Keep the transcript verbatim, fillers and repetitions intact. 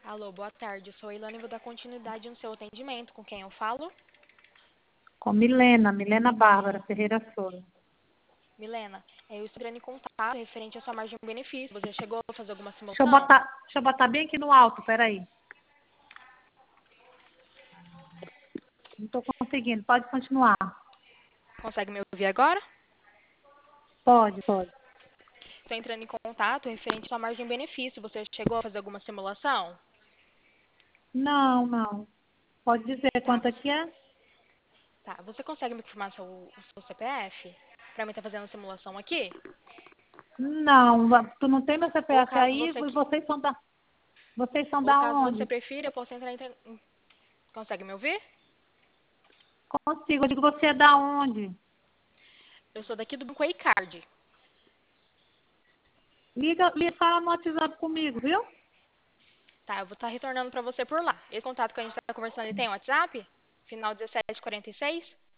Alô, boa tarde. Eu sou a Ilana e vou dar continuidade no seu atendimento. Com quem eu falo? Com Milena, Milena Bárbara Ferreira Souza. Milena, eu estou entrando em contato referente à sua margem de benefício. Você chegou a fazer alguma Deixa eu simulação? botar, deixa eu botar bem aqui no alto, peraí. Não estou conseguindo, pode continuar. Consegue me ouvir agora? Pode, pode. Estou entrando em contato referente à sua margem de benefício. Você chegou a fazer alguma simulação? Não, não. Pode dizer Tá, quanto você, aqui é? tá, você consegue me confirmar seu, o seu C P F? Para mim estar fazendo a simulação aqui? Não, tu não tem meu Ou C P F caso aí, você, e que- vocês são da, vocês são ou da caso você onde? prefira, eu posso entrar em... Consegue me ouvir? Consigo, eu digo, você é da onde? Eu sou daqui do Banco Card. Liga, liga fala no WhatsApp comigo, viu? Tá, eu vou estar retornando para você por lá. Esse contato que a gente está conversando, ele tem WhatsApp? Final dezessete quarenta e seis?